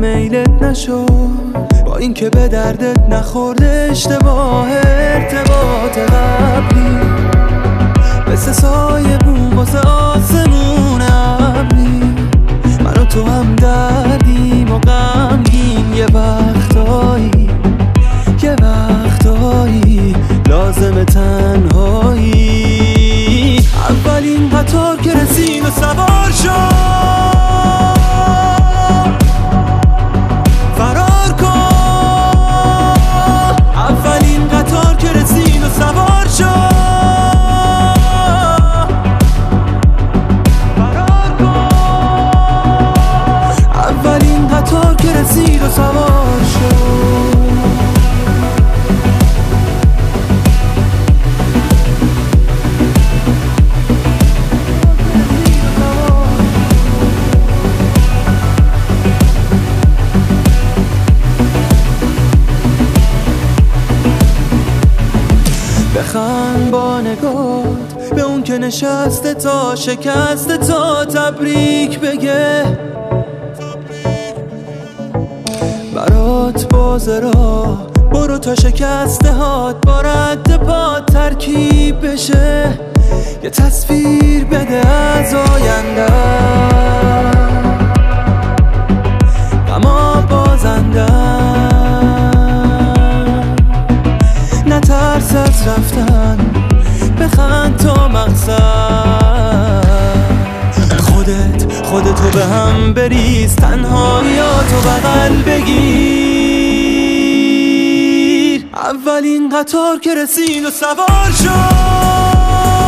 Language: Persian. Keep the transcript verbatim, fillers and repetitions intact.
میلت نشد، با اینکه به دردت نخورده اشتباه ارتباط قبلی، مثل سایه بوم واسه آسمون ابری. من و تو هم دردیم و غمگین، یه وقتایی یه وقتایی لازم تنهایی. اولین قطار که رسید و سوار شد، فرار کن. اولین قطار که رسید و سوار شد، فرار کن. اولین قطار که رسید و سوار شد. بخند با نگات به اون که نشسته تا شکسته، تا تبریک بگه. برات بازه را برو تا شکسته هات با رد پات ترکیب بشه. یه تصویر بده از آینده، غما بازنده. نترس از رفتن، بخند تا مقصد. خودت خودتو به هم بریز، تنهاییاتو بغل بگیر. اولین قطار که رسید و سوار شد،